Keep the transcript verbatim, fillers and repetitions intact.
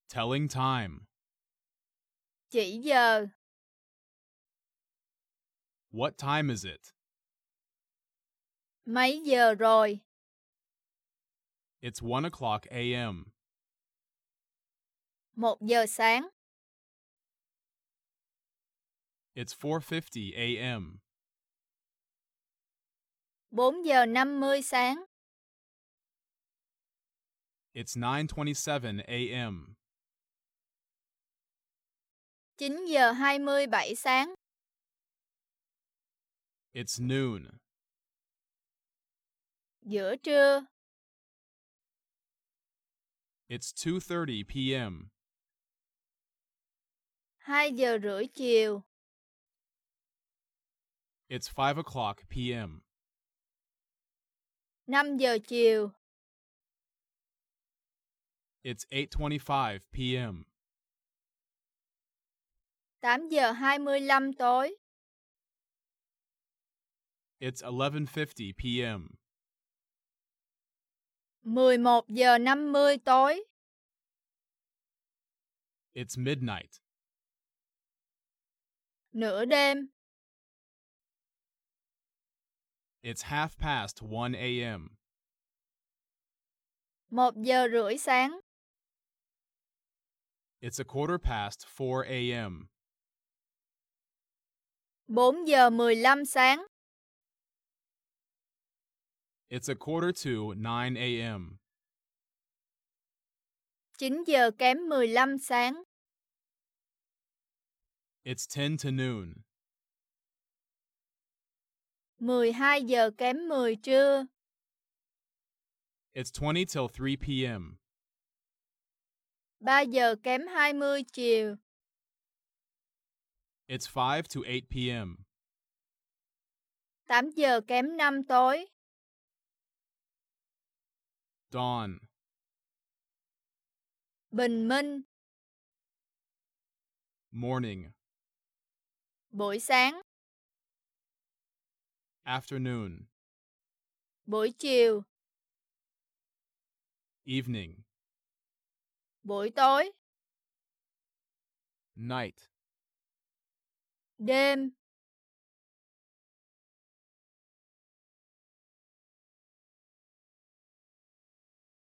Telling time. Chỉ giờ. What time is it? Mấy giờ rồi? It's one o'clock a m Một giờ sáng. It's four fifty a m Bốn giờ năm mươi sáng. It's nine twenty-seven a m Chín giờ hai mươi bảy sáng. It's noon. Giữa trưa. It's two thirty p m Hai giờ rưỡi chiều. It's five o'clock p m Năm giờ chiều. It's eight twenty-five p m Tám giờ hai mươi lăm tối. It's eleven fifty p m Mười một giờ năm mươi tối. It's midnight. Nửa đêm. It's half past one a m Một giờ rưỡi sáng. It's a quarter past four a m Bốn giờ mười lăm sáng. It's a quarter to nine a m Chín giờ kém mười lăm sáng. It's ten to noon. Mười hai giờ kém mười trưa. It's twenty till three p m Ba giờ kém hai mươi chiều. It's five to eight p m Tám giờ kém năm tối. Dawn. Bình minh. Morning. Buổi sáng. Afternoon. Buổi chiều. Evening. Buổi tối. Night. Đêm.